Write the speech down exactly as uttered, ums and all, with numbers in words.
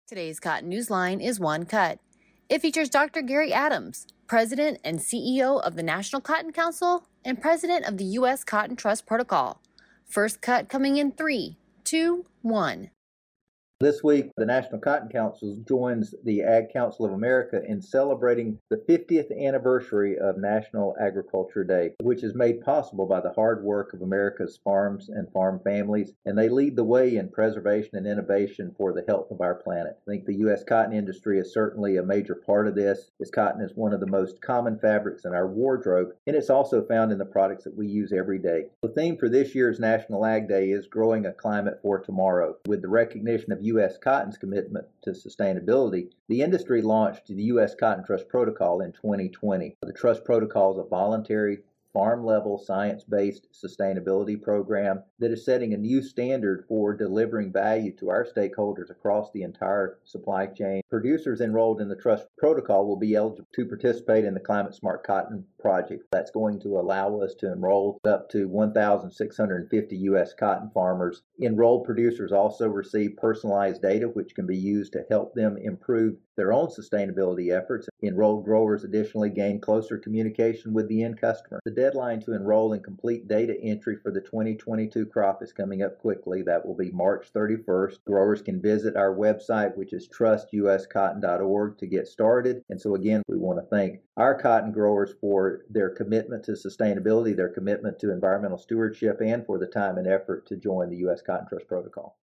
Today's Cotton Newsline is One Cut. It features Doctor Gary Adams, President and C E O of the National Cotton Council and President of the U S Cotton Trust Protocol. First cut coming in three, two, one. This week, the National Cotton Council joins the Ag Council of America in celebrating the fiftieth anniversary of National Agriculture Day, which is made possible by the hard work of America's farms and farm families, and they lead the way in preservation and innovation for the health of our planet. I think the U S cotton industry is certainly a major part of this, as cotton is one of the most common fabrics in our wardrobe, and it's also found in the products that we use every day. The theme for this year's National Ag Day is Growing a Climate for Tomorrow. With the recognition of U S Cotton's commitment to sustainability, the industry launched the U S Cotton Trust Protocol in twenty twenty. The Trust Protocol is a voluntary, farm-level, science-based sustainability program that is setting a new standard for delivering value to our stakeholders across the entire supply chain. Producers enrolled in the Trust Protocol will be eligible to participate in the Climate Smart Cotton Project. That's going to allow us to enroll up to one thousand six hundred fifty U S cotton farmers. Enrolled producers also receive personalized data which can be used to help them improve their own sustainability efforts. Enrolled growers additionally gain closer communication with the end customer. The deadline to enroll and complete data entry for the twenty twenty-two crop is coming up quickly. That will be March thirty-first. Growers can visit our website, which is trust u s cotton dot org, to get started. And so again, we want to thank our cotton growers for their commitment to sustainability, their commitment to environmental stewardship, and for the time and effort to join the U S Cotton Trust Protocol.